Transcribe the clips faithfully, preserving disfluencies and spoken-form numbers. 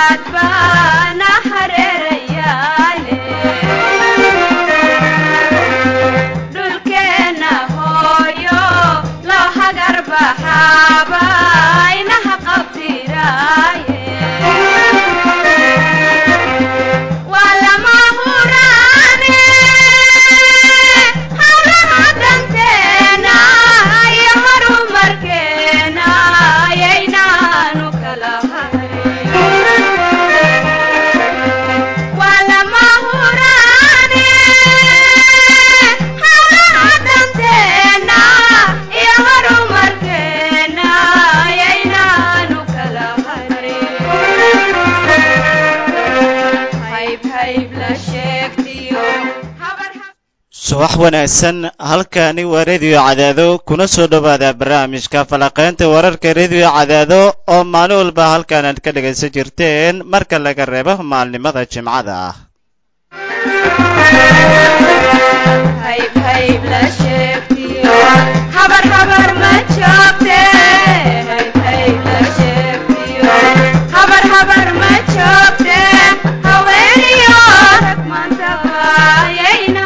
subax wanaagsan halkani waa radio cadaado kuna soo dhawaada barnaamijka falaqeynta wararka radio cadaado oo maalin walba halkan aad ka dhageysan jirteen marka laga reebo maalnimada jimcada ah hayb hayb la sheegtiyo habar habar ma joogte hayb hayb la sheegtiyo habar habar ma joogte haweeniyo rag maanta baayayna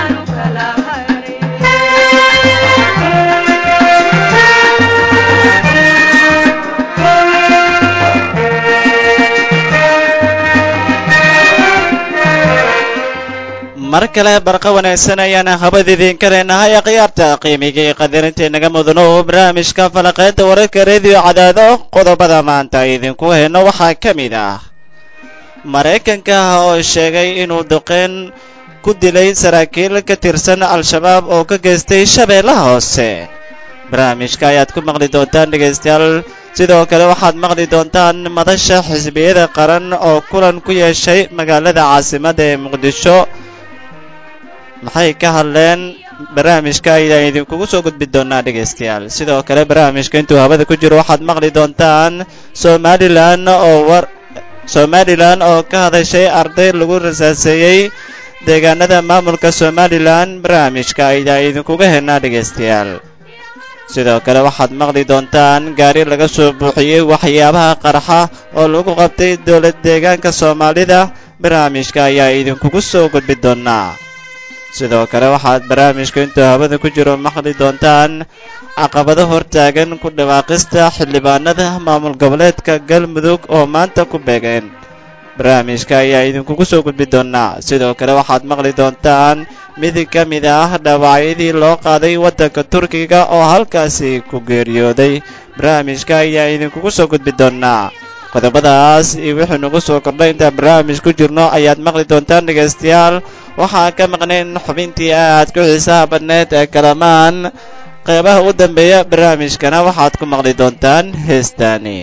mar kale barqa wanaagsan ayaana habad idinka leenahay khiyaarta qiimiga iyo qadarinta naga mudano oo barnaamijka falaqeynta wararka radio cadaado qodobada maanta idinku hayno waxaa ka mid ah Mareykanka oo sheegay inuu duqeyn ku dilay saraakiil ka tirsan al-shabaab oo ka geystay shabeellaha hoose barnaamijka ayaad ku maqli doontaan dhegeystayaal sidoo kale waxaad maqli doontaan madasha xisbiyada qaran oo kulan ku yeeshay magaalada caasimadda ee muqdisho maxay ka hadleen barnaamijka ayaan idinkugu soo gudbin doonaa dhegeystayaal sidoo kale barnaamijka intuu hawada ku jiro waxaad maqli doontaan Somaliland oo war Somaliland oo ka hadashay arday lagu rasaaseeyay deegaanada maamulka Somaliland barnaamijka ayaan idinkuga helnaa dhegeystayaal sidoo kale waxaad maqli doontaan gaari laga soo buuxiyay waxyaabaha qarxa oo lagu qabtay dowlad deegaanka Soomaalida barnaamijka ayaa idinkugu soo gudbin doonaa sidoo kale waxaad barnaamijka intuu hawada ku jiro maqli doontaan caqabado hortaagan ku dhawaaqista xildhibaanada maamul goboleedka Galmudug oo maanta ku beegeen barnaamijka ayaa idinkugu soo gudbin doonaa sidoo kale waxaad maqli doontaan mid ka mid ah dhaawacyadii loo qaaday waddanka Turkiga oo halkaasi ku geeriyooday barnaamijka ayaa idinkugu soo gudbin doonaa qodobadaas iyo wixii nagu soo kordhay inta barnaamij ku jirno ayaad maqli doontaan dhegeystayaal waxaa ka maqnayn xubintii aad ku xiisaha badneed ee kalamaan qeybaha u dambeeya barnaamijkana waxaad ku maqli doontaan heestaani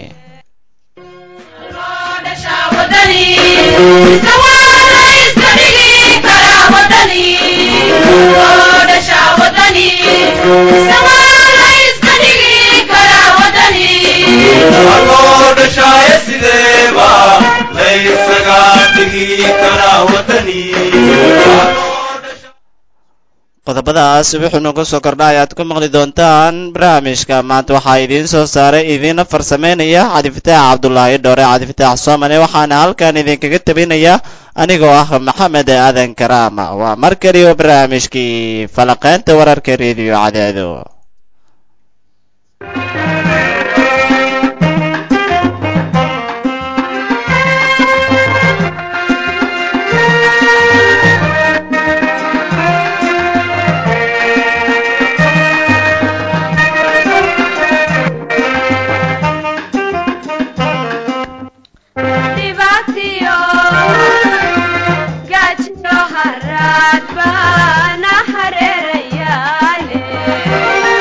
qodobadaas wuxuu nagu soo kordhay ayaad ku maqli doontaan barnaamijka maanta waxaa idiin soo saaray idiina farsameynaya Cabdifataax Cabdullaahi Dhoore Cabdifataax Soomane waxaana halkan idinkaga tabinaya anigoo ah Maxamed Aadan Karaama waa mar kale oo barnaamijkii falaqeynta wararka radio cadaado Harad bana hareerayale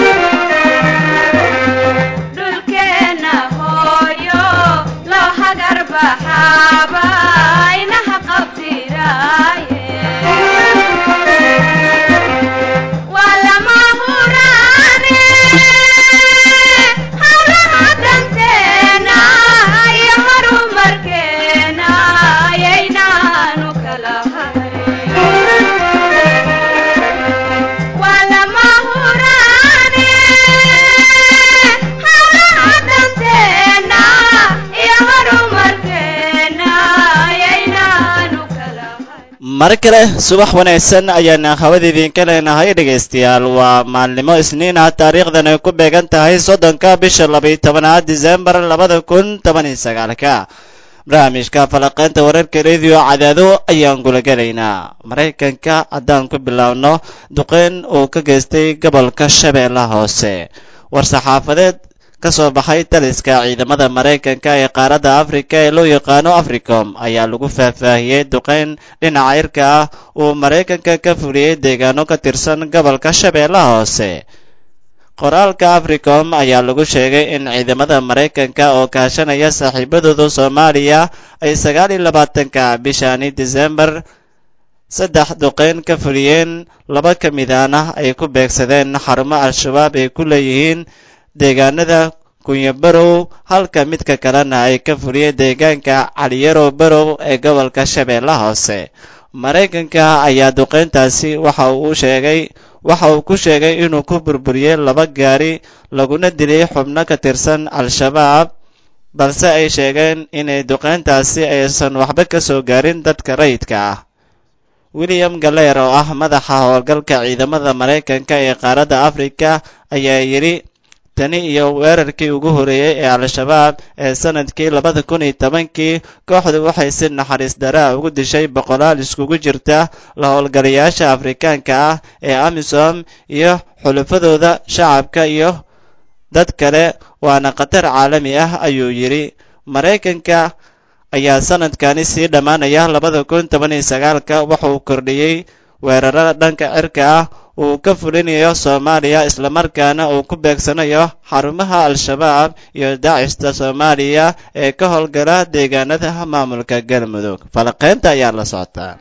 mar kale subax wanaagsan ayaan hawada idinka leenahay dhegaystayaal waa maalnimo isniin ah taariikhdan ay ku beegan tahay soddonka bisha labayo tobanaad disembar labada kun toban iyo sagaalka barnaamijka falaqeynta wararka radio cadaado ayaan gulagelaynaa maraykanka haddaan ku bilaabno duqeyn uu ka geystay gobolka shabeellaha hoose war-saxaafadeed ka soo baxay taliska ciidamada maraykanka ee qaaradda afrika ee loo yaqaano africom ayaa lagu faahfaahiyey duqeyn dhinaca irka ah uu maraykanka ka fuliyey deegaano ka tirsan gobolka shabeellaha hoose qoraalka africom ayaa lagu sheegay in ciidamada maraykanka oo kaashanaya saaxiibadooda soomaaliya ay sagaal iyo labaatanka bishani disembar saddex duqeyn ka fuliyeen laba ka midana ay ku beegsadeen xarumo al-shabaab ay ku leeyihiin deegaanada kunyabarow halka midka kalena ay ka fuliyeen deegaanka caliyarow barow ee gobolka shabeellaha hoose maraykanka ayaa duqeyntaasi waxa uu sheegay waxa uu ku sheegay inuu ku burburiyey laba gaari laguna dilay xubno ka tirsan al-shabaab balse ay sheegeen inay duqeyntaasi aysan waxba ka soo gaarin dadka rayidka ah william galeer oo ah madaxa howlgalka ciidamada maraykanka ee qaaradda afrika ayaa yidhi tani iyo weerarkii ugu horeeyey ee al-shabaab ee sanadkii labada kun iyo tobankii kooxdu waxay si naxariis daraa ugu dishay boqolaal iskugu jirta la howlgalayaasha afrikaanka ah ee amisom iyo xulufadooda shacabka iyo dad kale waana khatar caalami ah ayuu yidhi maraykanka ayaa sanadkani sii dhammaanaya labada kun toban iyo sagaalka wuxuu kordhiyey weerarada dhanka cirka ah uu ka fulinayo soomaaliya islamarkaana uu ku beegsanayo xarumaha al-shabaab iyo daacishta soomaaliya ee ka howlgala deegaanada maamulka galmudug falaqeynta ayaa la socotaa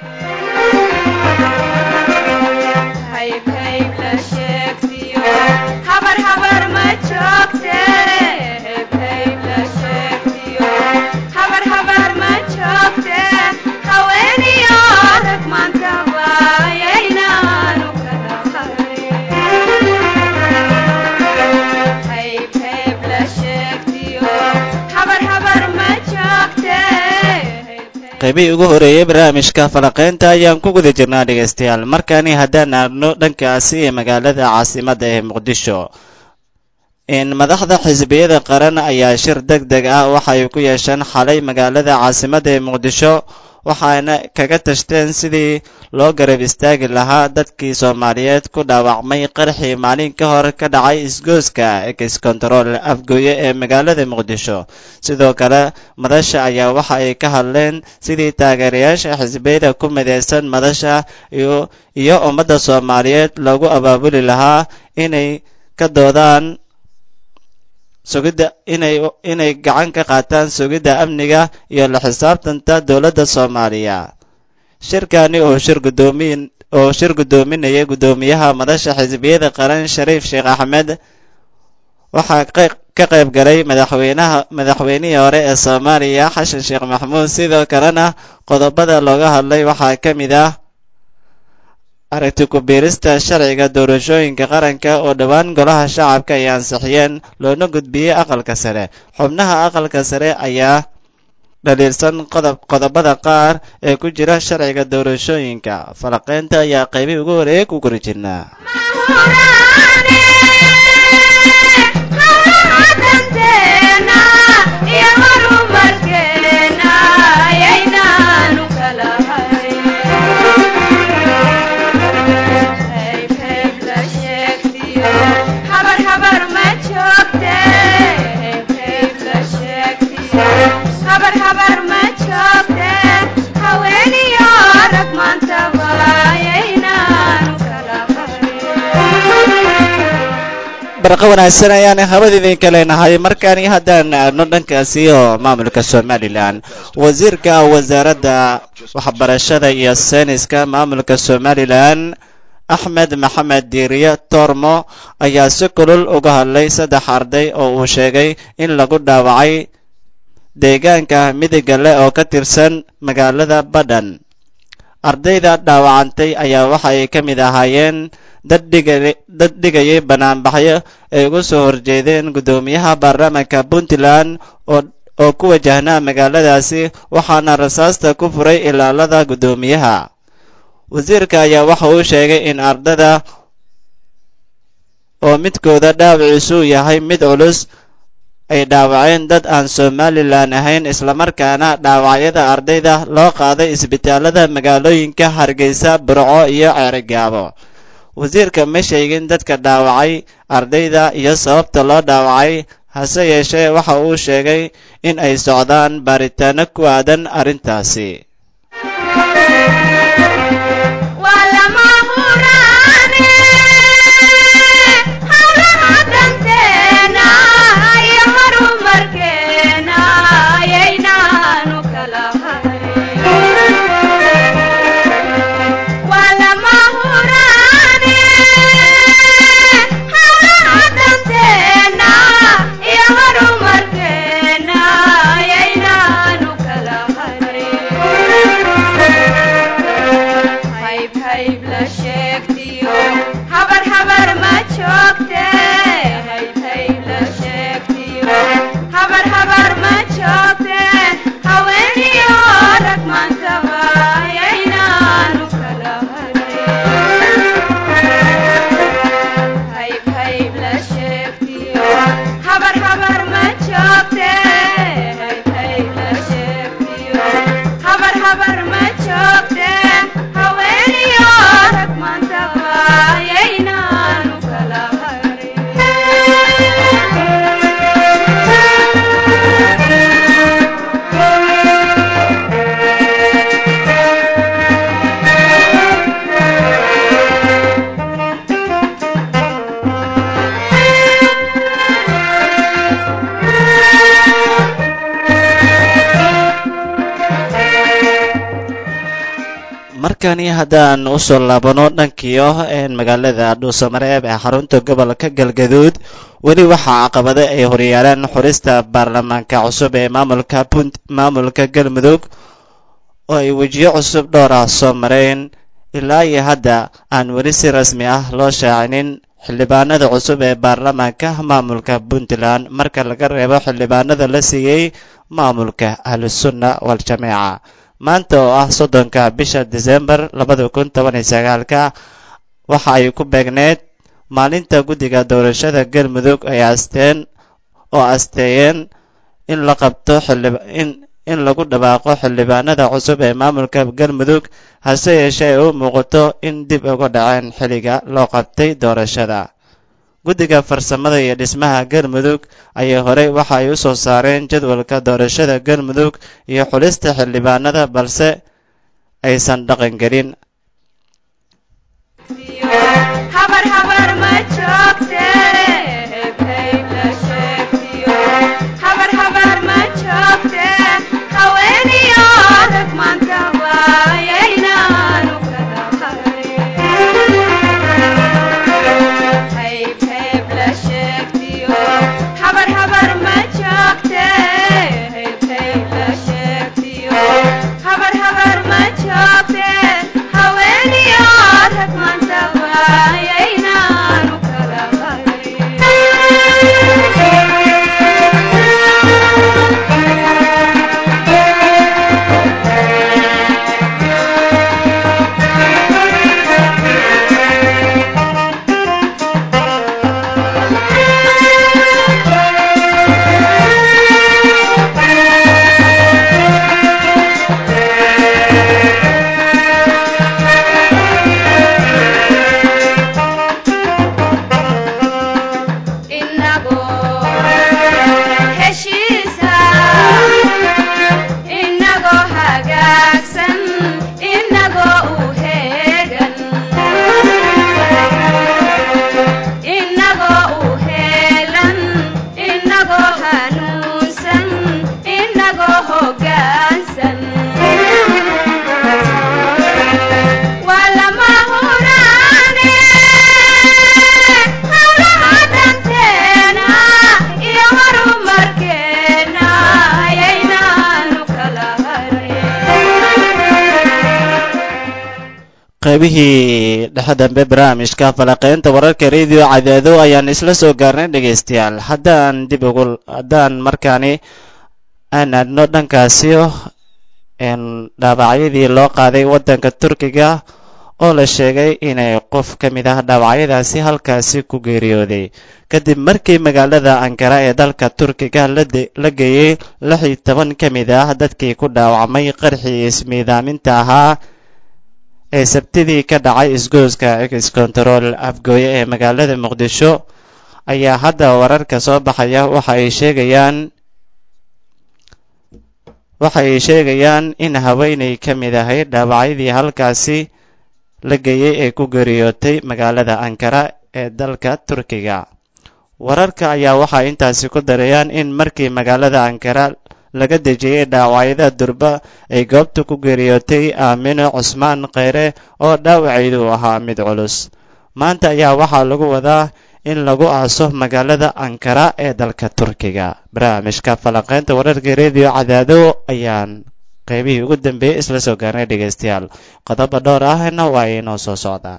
qaybihii ugu horeeyey barnaamijka falaqeynta ayaan ku guda jirnaa dhegaystayaal markani haddaan aadno dhankaasi ee magaalada caasimadda ee muqdisho in madaxda xisbiyada qaran ayaa shir deg deg ah waxay ku yeesheen xalay magaalada caasimadda ee muqdisho waxaana kaga tashteen sidii loo garab istaagi lahaa dadkii soomaaliyeed ku dhaawacmay qarxii maalin ka hor ka dhacay isgooska ex-control afgooye ee magaalada muqdisho sidoo kale madasha ayaa waxa ay ka hadleen sidii taageerayaasha xisbiyada ku midaysan madasha iyo iyo ummadda soomaaliyeed lagu abaabuli lahaa inay ka doodaan sugidda inay inay gacan ka qaataan sugidda amniga iyo la xisaabtanta dowladda soomaaliya shirkani oo shir gudoomin oo shir gudoominaya gudoomiyaha madasha xisbiyada qaran shariif sheekh axmed waxaa ka qayb galay madaxweynaha madaxweynihii hore ee soomaaliya xasan sheekh maxamuud sidoo kalena qodobada looga hadlay waxaa ka mid ah aragti ku biirista sharciga doorashooyinka qaranka oo dhowaan golaha shacabka ay ansixiyeen loona gudbiyey aqalka sare xubnaha aqalka sare ayaa dhaliilsan qodob qodobada qaar ee ku jira sharciga doorashooyinka falaqeynta ayaa qaybihii ugu horeeyay ku guri jirnaa barqa wanaagsan ayaan habada idinka leenahay markaani haddaan aadno dhankaasi oo maamulka somalilan wasiirka wasaaradda waxbarashada iyo sayniska maamulka somalilan axmed maxamed diiriye tormo ayaa si kulul uga hadlay saddex arday oo uu sheegay in lagu dhaawacay deegaanka midiga leh oo ka tirsan magaalada badhan ardayda dhaawacantay ayaa waxa ay ka mid ahaayeen dad dhigayay banaanbaxyo ay ugu soo horjeedeen guddoomiyaha baarlamaanka puntland oo ku wajahnaa magaaladaasi waxaana rasaasta ku furay ilaalada guddoomiyaha wasiirka ayaa waxa uu sheegay in ardada oo midkooda dhaawaciisu yahay mid culus ay dhaawaceen dad aan Somaliland ahayn islamarkaana dhaawacyada ardayda loo qaaday isbitaalada magaalooyinka Hargeysa, Burco iyo Ceerigaabo. wasiirka ma sheegin dadka dhaawacay ardayda iyo sababta loo dhaawacay, hase yeeshee waxa uu sheegay in ay socdaan baaritaano ku aadan arrintaasi. markani haddaan u soo laabano dhankiyo magaalada Dhuusamareeb ee xarunta gobolka Galgaduud, weli waxaa caqabado ay horyaalaan xurista baarlamaanka cusub ee maamulka punt maamulka Galmudug oo ay wajiyo cusub dhowr ah soo mareen. ilaa iyo hadda aan weli si rasmi ah loo shaacinin xildhibaanada cusub ee baarlamaanka maamulka Puntland marka laga reebo xildhibaanada la siiyay maamulka Ahlusunna wal Jameeca. maanta oo ah soddonka bisha December labada kun toban iyo sagaal waxa ay ku beegneed maalinta guddiga doorashada Galmudug ay asteen oo asteeyeen in la qabto in in lagu dhawaaqo xildhibaanada cusub ee maamulka Galmudug, hase yeeshee uu muuqato in dib uga dhaceen xiliga loo qabtay doorashada. guddiga farsamada iyo dhismaha Galmudug ayaa horey waxa ay u soo saareen jadwalka doorashada Galmudug iyo xulista xildhibaanada, balse aysan dhaqan gelin. qaybihii dhexe dambe barnaamijka falaqeynta wararka radio Cadaado ayaan isla soo gaarnay dhageystayaal. haddaan dib ugu haddaan markaani aan aadno dhankaasi een dhaawacyadii loo qaaday waddanka Turkiga oo la sheegay inay qof ka mid ah dhaawacyadaasi halkaasi ku geeriyooday kadib markii magaalada ankara ee dalka turkiga la geeyey lix iyo toban ka mid ah dadkii ku dhaawacmay qarxii ismiidaaminta ahaa ee sabtidii ka dhacay isgoyska ex control afgooye ee magaalada muqdisho ayaa hadda wararka soo baxaya waxa ay sheegayaan waxa ay sheegayaan in haweeney ka mid ahayd dhaawacyadii halkaasi la geeyey ee ku geeriyootay magaalada ankara ee dalka turkiga wararka ayaa waxaa intaasi ku darayaan in markii magaalada ankara laga dejiyey dhaawacyada durba ay goobta ku geeriyootay aamino cusmaan kheyre oo dhaawaceedu ahaa mid culus maanta ayaa waxaa lagu wadaa in lagu aaso magaalada ankara ee dalka turkiga barnaamijka falanqaynta wararka reediyo cadaado ayaan qaybihii ugu dambeeyey isla soo gaarnay dhegaystayaal qodobo dhowr ahna waa inoo soo socdaan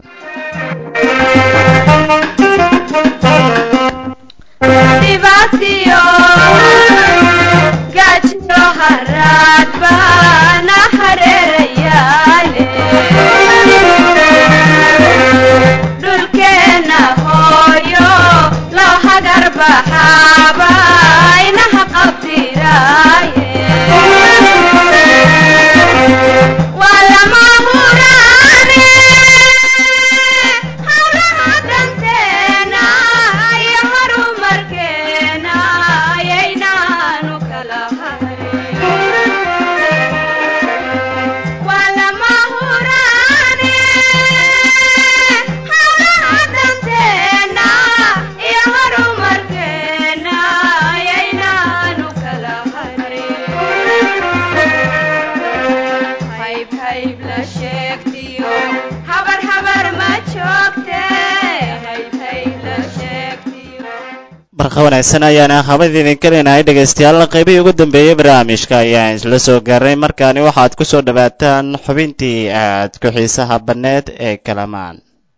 barqa wanaagsan ayaana habadii idinka leenahay dhegaystayaal qaybihii ugu dambeeyey barnaamijka ayaan isla soo gaarnay markaani waxaad ku soo dhawaataan xubintii aad ku xiisaha badneed ee kalamaan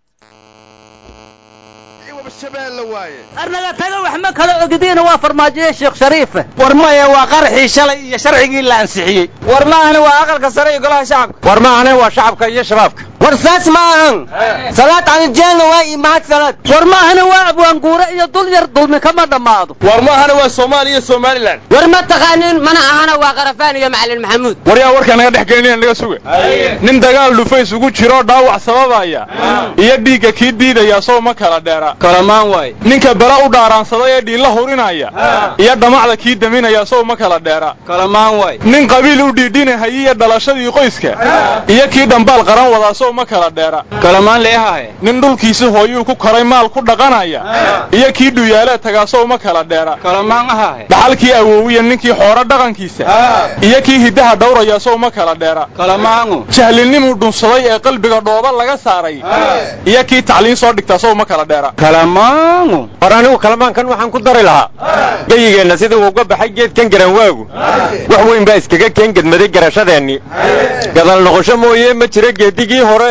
arnaga taga wax ma kala ogdiina waa farmaajiye sheekh shariif war maya waa qarxii shalay iyo sharcigii la ansixiyey war maahane waa aqalka sare iyo golaha shacabka war maahane waa shacabka iyo shabaabka war saas ma ahan salaad aan jeelna waa imaad salaad war maahane waa abwaanguure iyo dul yar dulmi kama dhammaado war maahane waa Soomaaliya iyo Somaliland war ma taqaanin mana ahana waa qarafaan iyo macallin maxamuud war yaa warka naga dhaxgeynayna naga suga nin dagaal dhufays ugu jiro dhaawac sababaya iyo dhiiga kii diidaya soo ma kala dheera kalamaan way ninka bala u dhaaraansaday ee dhiila hurinaya iyo dhamacda kii daminaya soo ma kala dheera kalamaan way nin qabiil u dhiidhinahay iyo dhalashadii qoyska iyo kii dhambaal qaran wada soo ma kala dheera kalamaan leeyahay nin dhulkiisa hooyuu ku koray maal ku dhaqanaya iyo kii dhuyaale tagaasoo ma kala dheera kalamaan ahay dhaxalkii awoowiya ninkii xooro dhaqankiisa iyo kii hidaha dhowraya soo ma kala dheera kalamaangu jahlinimuu dhunsaday ee qalbiga dhooba laga saaray iyo kii tacliin soo dhigta soo ma kala dheera kalamaangu war anigu kalamaankan waxaan ku dari lahaa gayigeenna sidii uu uga baxay geedkan garan waagu wax weyn baa iskaga keen gadmaday garashadeenni gadal noqosho mooyee ma jira geedigii hore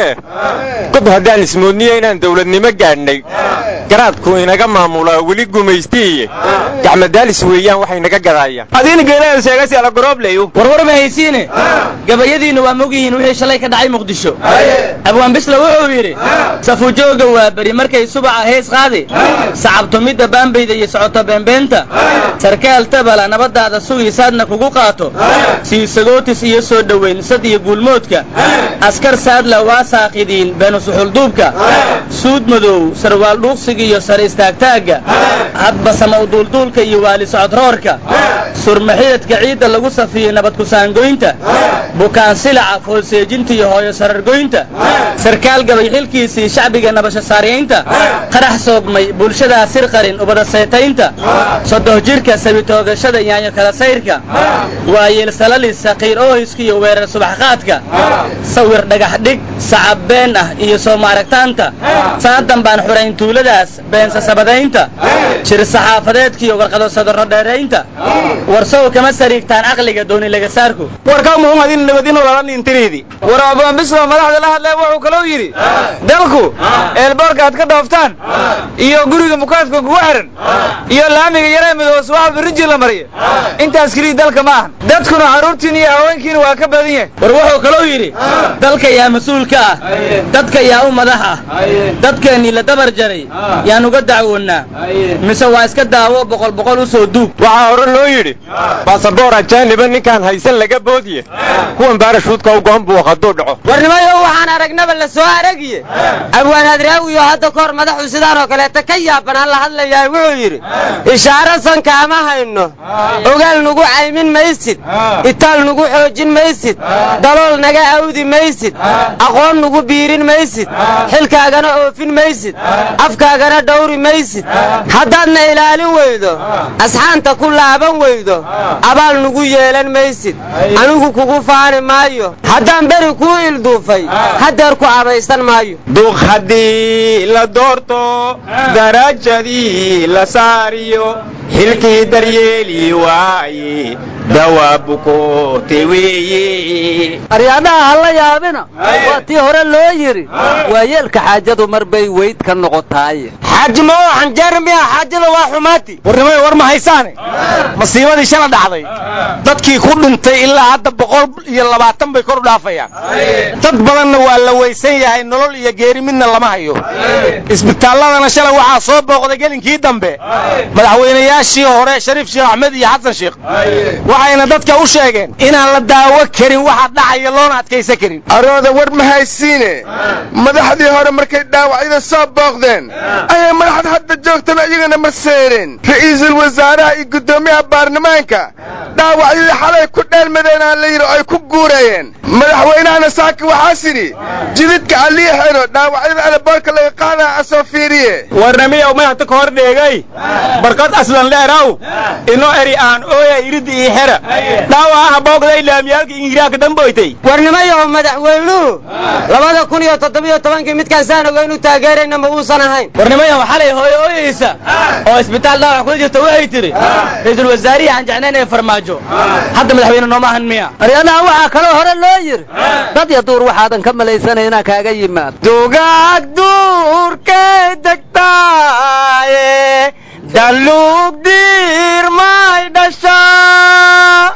god haddaan ismoodniye inaan dawladnimo gaadhnay garaadku inaga maamulaa weli gumaystiiye gacmadaalis weeyaan waxay naga gadaayaan adiina geelaha sheegaysi ala gorobleeyo warwar ma haysiine gabayadiina waa mogyihiin wixii shalay ka dhacay muqdisho abwaan bisla wuxuu yidhi safujooga waa bari markay subaca hees qaadi sacabtumidda baambayda iyo socota beenbeenta sarkaal tabala nabadaada sugiisaadna kugu qaato siisagootis iyo soo dhoweyn sad iyo guulmoodka askar saadla waa saaqidiin beenu suxulduubka suud madow sarwaal dhuuqsiga iyo sar istaagtaagga hadba sama u duulduulka iyo waali socodroorka surmaxidadka ciidda lagu safiyey nabad kusaangoynta bukaan silaca foolseejinta iyo hooyo sarargoynta sarkaal gabay xilkiisii shacbiga nabasho saaryaynta qarax soogmay bulshadaa sir qarin ubada saytaynta sodoh jirka sabitoogashada yaanyo kala sayrka waayeel salalis saqiir oohiska iyo weerar subaxqaadka sawir dhagax dhig sacab been ah iyo soo maaragtaanta sanadan baan xurayn tuuladaas beensa sabadaynta jir saxaafadeedkiiyo warqado sadarro dheeraynta warsow kama sariigtaan aqliga dooni laga saarku warka muhum adin nabadin wala intiridi war abaan bisla madaxda la hadlay wuxuu kala yiri dalku eelbarka aad ka dhaaftaan iyo guriga mukaadka ugu xiran iyo laamiga yaray midoos waxa rijil la mariyo intaas kali dalka ma ahan dadkuna caruurtiin iyo haweenkiina waa ka badan yahay war wuxuu kala yiri dalka yaa mas'uulka ah dadka yaa u madaxa dadkeeni la dabar jaray yaan uga dacwoonaa mise waa iska daawo boqol boqol u soo duub waxa hore loo yiri baasaboor ajaaniba ninkaan haysan laga boodiye kuwan baarashuudka u go'an buu qado dhaco warnimayo waxaan aragnaba la soo aragiye abwaan hadraawi iyo hadda koor madaxu sidaan oo kale ta ka yaaban la hadlayaa wuxuu yiri ishaaro san kaama hayno ogaal nugu caymin maysid itaal nugu xoojin maysid dalool naga awdi maysid aqoon nugu biirin maysid xilkaagana oofin maysid afkaagana dhawri maysid haddaadna ilaalin weydo asxaanta ku laaban weydo abaal nugu yeelan maysid anigu kugu faani maayo haddaan beri kuu ilduufay hadeer ku abaysan maayo duq haddii la doorto darajadii la saariyo xilkii daryeeli waaye dawaabuko teweeye aryaadaha hala yaabina waa tii hore loo yiri waa yeelka xaajadu mar bay weyd ka noqotaay xaajimo xanjeer miya xaajada waa xumaati warnimay war ma haysaane masiibadii shala dhacday dadkii ku dhintay ilaa hadda boqol iyo labaatan bay kor u dhaafayaan dad badanna waa la weysan yahay nolol iyo geeri midna lama hayo isbitaalladana shala waxaa soo booqday gelinkii dambe madaxweynayaashii hore shariif sheekh axmed iyo xasan sheekh waxayna dadka u sheegeen inaan la daawo karin waxa dhacaya loona adkaysan karin arooda war ma haysiine madaxdii hore markay dhaawacyada soo booqdeen ayay madaxda hadda joogtana iyagana ma seereen ra'iisul wasaaraha iyo guddoomiyaha baarlamaanka dhaawacyadii xalay ku dheelmadeenaa la yidhi ay ku guurayeen madaxweynahana saaki waxaa sidhi jididka aliixeno dhaawacyada adaboorka laga qaadaa asoo fiiriye warnamiyow madaxta ka hor dheegay barkad aslan leeraw inoo eri aan ooya irid ii xera dhaawaca boogday laamiyaalka ingiriiska damboytay warnimayo madaxweynuhu labada kun iyo toddoba iyo tobankii midkaan saan ogeynu taageerayna ma uusan ahayn warnimayo xalay hooyo ooyeysa oo isbitaal dhaawac ku jirta waxay tiri ra'iisul wasaarihi aan jecnayn ee farmaajo hadda madaxweyne nooma ahan miya aryaadaha waxaa kaloo hore loo yiri dad ya duur waxaadan ka malaysanayna kaaga yimaad dugaag duurkay degtaaye dalug diir may dhashaa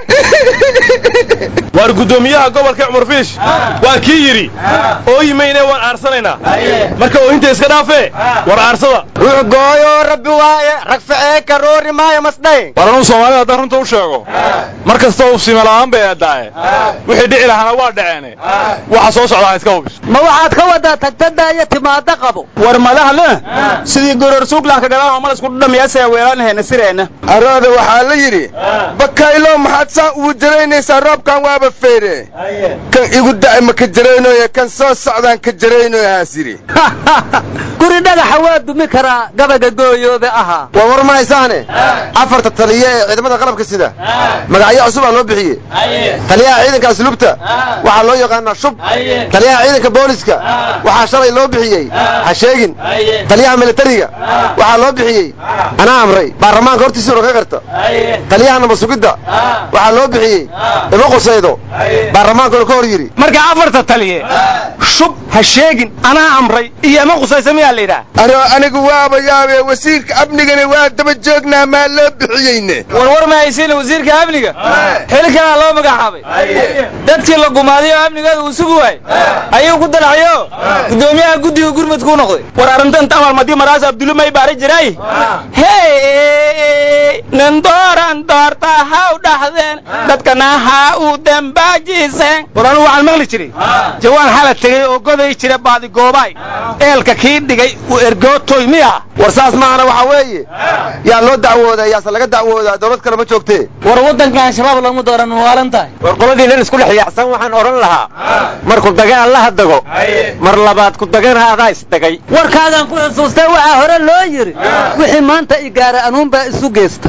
war gudoomiyaha gobolka Cumar Fiish waa kii yiri oo yimaynay waan aarsanaynaa marka oo inta iska dhaafee war aarsada ruux gooyo rabbi waaye rag ficee ka roori maayo masdhay waranu Soomaalida hadda runta u sheego markasta uu simalaan bay adaaye wixii dhici lahaana waa dhaceene waxa soo socda iska hubis ma waxaad ka wada tagtada iyo timaada qabo war madaxle sidii goror suuglaan ka galaa ma isku dhamiyaasay weeraan sireena arooda waxaa la yidhi bakaylo maxaad saa ugu jaraynaysaa roobkan waaba feere kan igu da'ay ma ka jaraynoye kan soo socdaan ka jaraynoye haas yidhi guri dhagaxa waa dumi karaa gabaga gooyoobe ahaa waa war ma haysaane afarta taliye ee ciidamada qalabka sida magacyo cusub aa loo bixiyey taliyaha ciidanka asluubta waxaa loo yaqaanaa shub taliyaha ciidanka booliska waxaa shalay loo bixiyey ha sheegin taliyaha militariga waxaa loo bixiyey anaa amray baarlamaanka hortiisa inu ka qarta taliyaha nabad sugidda waxaa loo bixiyey ima qusaydo baarlamaankuna ka hor yidhi marka afarta taliye shub ha sheegin anaa amray iyo ima qusaysa miyaa la yidhaha anoo anigu waaba yaabee wasiirka amnigana waa daba joognaa maa loo bixiyeyne warwar ma haysiina wasiirka amniga xilkanaa loo magacaabay dadkii la gumaaday oo amnigeeda uu sugi waayey ayuu ku dalaxyo gudoomiyaha guddiga gurmudku noqday war arrintan tamal madii maraas abdulla may baari jiray hey nin dooran doorta ha u dhaxdeen dadkana ha u dambaajiseen war anu waxaan maqli jiray jawaan xala tegey oo goday jira baadi goobaay eelka kii dhigay uu ergootoy miya war saas maahana waxaa weeye yaa loo dacwoodaa yaase laga dacwoodaa dawlad kale ma joogtee war waddankan shabaab lamu dooran waalan tahay war qoladii nin isku dhex yaacsan waxaan odhan lahaa marku dagaal la hadago mar labaad ku dagana adaa isdagay warkaadan ku xusuustay waxaa hore loo yiri wixii maanta igaara anuun baa isu geesta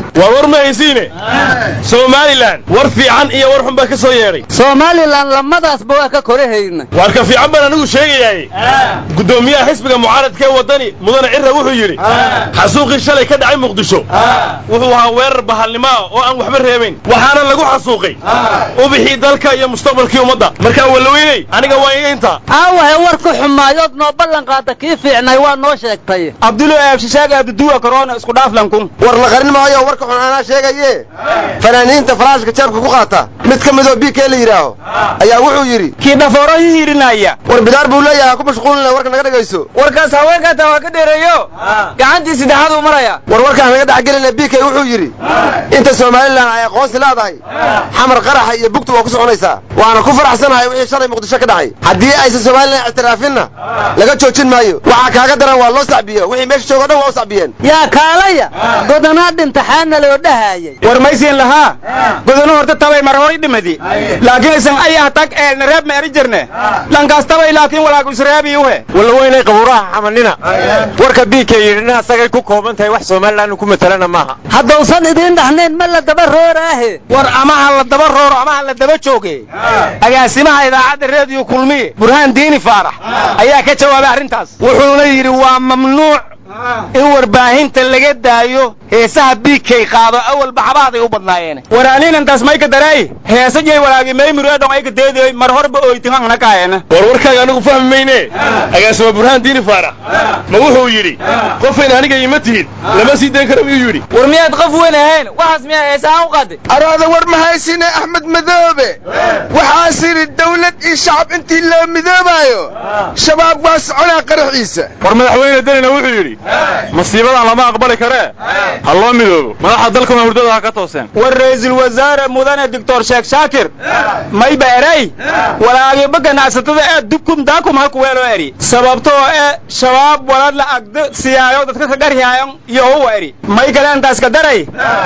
waa war ma haysiine Somaliland war fiican iyo war xun baa ka soo yeeray Somaliland lamadaasba waa ka korahayna war ka fiican baan anigu sheegayay gudoomiyaha xisbiga mucaaradka ee wadani mudane cirra wuxuu yiri xasuuqii shalay ka dhacay muqdisho wuxuu ahaa weerar bahalnimo oo aan waxba reebayn waxaana lagu xasuuqay u bixi dalka iyo mustaqbalkii ummadda marka walaweynay aniga waa inta aawahay war ku xumaayood noo ballan qaada kii fiicnay waa noo sheegtay abdulo aabshishaga abduwa corona isku dhaaflankum war la qarin maayo warka xun ana sheegaye fanaaniinta faraashka jeebka ku qaata mid ka mid oo B K la yiraaho ayaa wuxuu yiri kii dhafooro yirinaya war bidaar buu leeyahay ku mashquulina warka naga dhageyso warkaas haweenka taa waa ka dheereeyo gacantii saddexaad uu maraya war warka naga dhaxgelina B K wuxuu yiri inta Somaliland ay aqoonsi leedahay xamar qaraxa iyo bugtu waa ku soconaysaa waana ku faraxsanahay wixii shalay muqdisho ka dhacay haddii aysan Somaliland ictiraafina laga joojin maayo waxa kaaga daran waa loo sacbiyo wixii meesha jooga dhan waa u sacbiyeen yaa kaalaya godana dhintaxaana loo dhahaayay war maysiin lahaa godana horta tabay mar hore dhimadi laakiin isan ay atak ee nareeb ma eri jirne lankaas tabay laakiin walaagu israabi u he wala weynay qabuuraha xamanina warka B K yirina asagay ku kooban tahay wax Somaliland ku metelana maaha haddoosan idin dhaxneen ma la daba rooraahe war ama la daba rooro ama la daba jooge agaasimaha idaacadda radio kulmiye burhaan diini faarax ayaa ka jawaabay arrintaas wuxuuna yiri waa mamnuuc in warbaahinta laga daayo heesaha B K qaado awal baxbaaday u badnaayeen waraanin intaas may ka daray heesa jey walaagi may muraado ay ka deeday mar horba oo itaan na kaayana war warkaaga anigu fahmayne agaasima burhaan diini faarax ma wuxuu yiri qof in aniga imatiid lama sii deen karo uu yiri war miyaad qof weyn ahayn waxaas miyaa heesaha u qaday araada war ma haysine Axmed Madoobe waxa siri dawlad iyo shacab intii la midoobayo shabaab waa socona qaraxiisa war madaxweyne dalina wuxuu yiri masiibadan lama aqbali kare hallo midoobo madaxa dalka hurdada ka tooseen war ra'iisul wasaare mudane doctor Sheekh Shaakir may baaray walaagi baganacsatada ee dubkum daakum halku weelo eri sababtoo ee shabaab walaad la agdo siyaayo dadka ka gariyaan iyo oo eri may galaan taas ka daray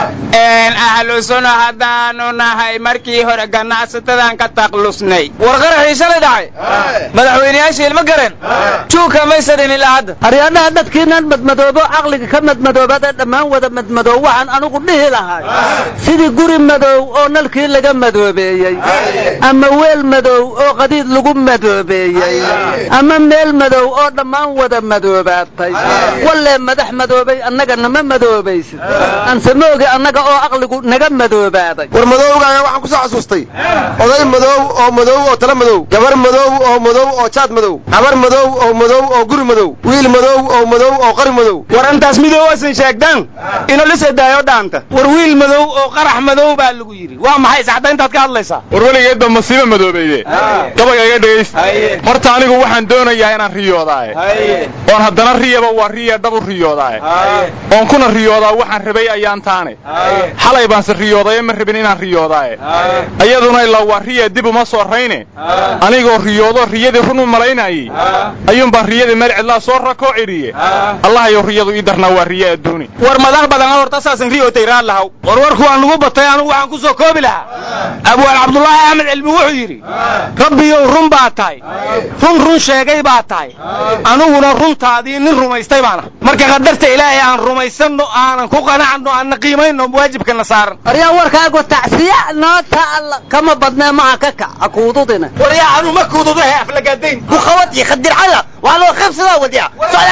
een ahlu sunna hadaanu nahay markii hore ganacsatadan ka taqlusnay war qaraxii shalay dhacay madaxweynayaashii ilma garan juuka may sadin ilaa hadda aryaadaha dadkiina madmadoobo aqliga ka madmadoobada dhamaan wada madmadoow waxaan anigu dhihi lahaa sidii guri madow oo nalkii laga madoobeeyay ama weel madow oo qadiid lagu madoobeeyay ama meel madow oo dhammaan wada madoobaatay walle madax madoobay annaga nama madoobaysid aan samooga annaga oo aqligu naga madoobaaday war madowgaaga waxaan ku soo xasuustay oday madow oo madow oo tala madow gabar madow oo madow oo jaad madow gabar madow oo madow oo guri madow wiil madow oo madow oo qari madow warantaas midoo asan sheegdan inuu la sadaayo dhaanta war wiil madow oo qarax madow baa lagu yiri waa maxay saxdayntaad ka hadlaysaa war waligeed ba masiibo madoobeeyay gabaga iga dhageys horta anigu waxaan doonayaa inaan riyoodaay oon haddana riyaba waa riya dhabu riyoodaay oon kuna riyoodaa waxaan rabay ayaan taane xalay baan si riyooday ma rabin inaan riyoodaay ayaduna ilaa waa riya dib uma soo rayne anigoo riyoodo riyadii run u malaynayay ayuun baan riyadii meel cidla soo rako ciriye allah iyo riyadu ii darna waa riya adduuni war madax badan horta saasan riyooday raad lahaw war warku aan lagu batay anigu waxaan ku soo koobi lahaa abwaan cabdullaahi ahmed cilmi wuxuu yiri rabbiyow run baa tahay run run sheegay baa tahay aniguna runtaadii nin rumaystay baana marka qadarta ilaahay aan rumaysano aanan ku qanacno aan qiimayno waajibkana saaran aryaa warkaagu tacsiya noota kama badnaa ma ka ka akuududina war yaa anu ma kuududahay aflagaadayn ku khawad iyo khadir cala waa loo qabsadaa wadiya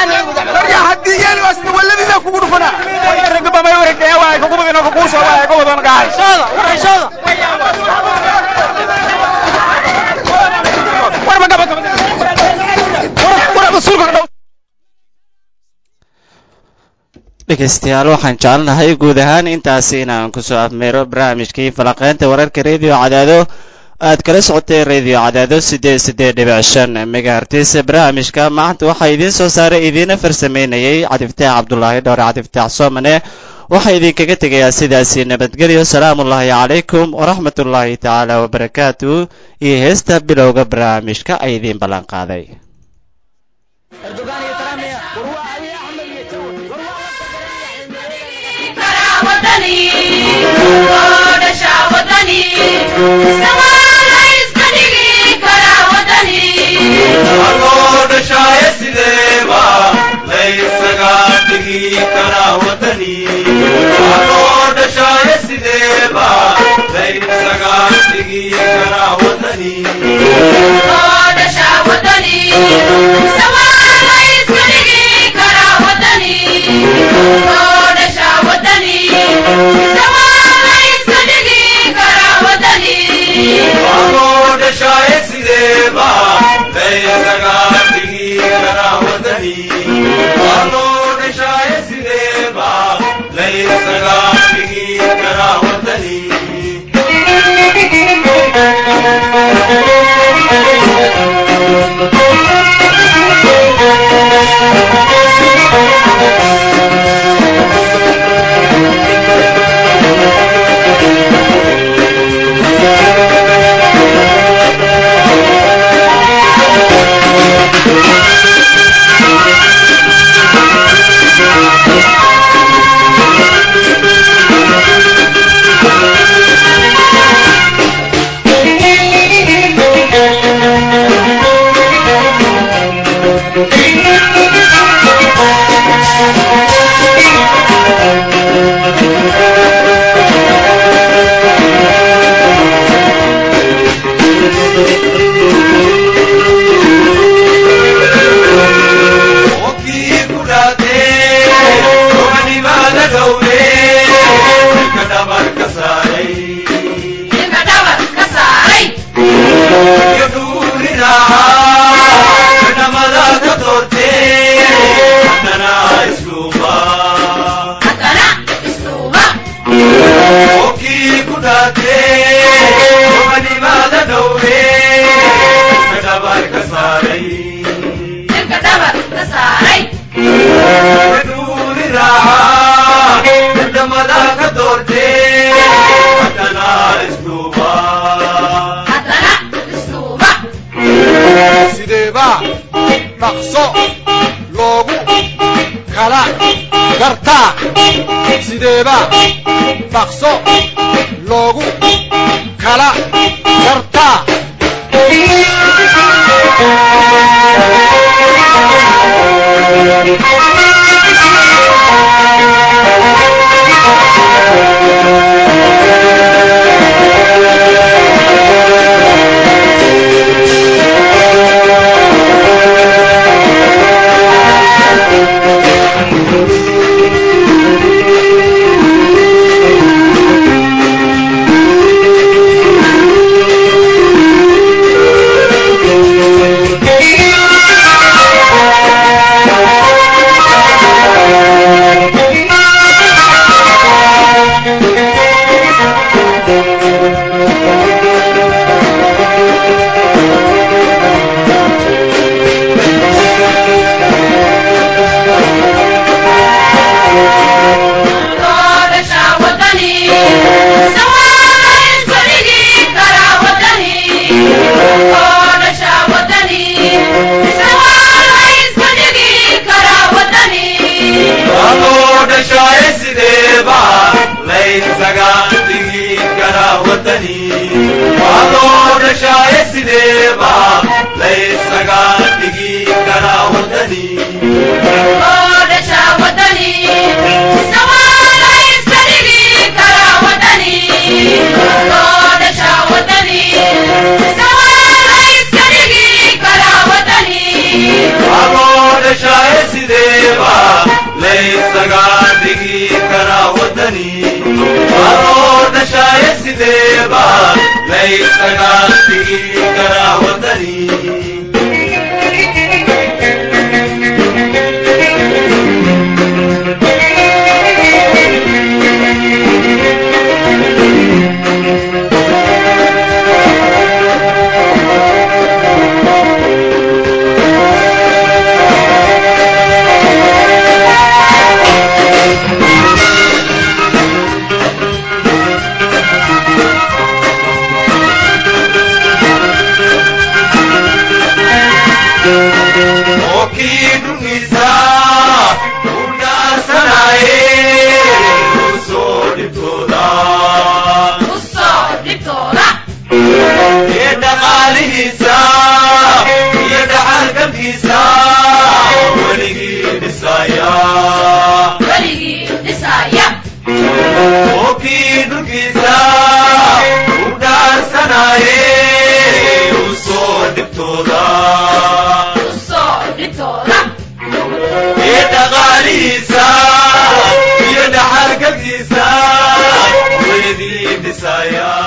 yaa hadii yeel wasna waladina kugu dhufana ragba ma wareegay waa kugu badana ku soo waa ku badan gaar shada war shada war ma gabadha war rasuulka dhaw dhegeystayaal waxaan jecelnahay guud ahaan intaasi inaan ku soo afmeero barnaamijkii falaqeynta wararka radio cadaado aad kala socotay radio cadaado siddeed siddeed dhibic shan megahertz barnaamijka maanta waxaa idiin soo saaray idiina farsameynayay cabdifataax cabdulaahi dhowr cabdifataax soomane waxaa idinkaga tegayaa sidaasi nabadgelyo salaamullaahi calaykum waraxmatullaahi tacaala wabarakaatu iyo heesta bilowga barnaamijka ay idiin ballan qaaday ليس قاتلي كرا وطني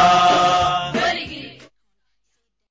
ah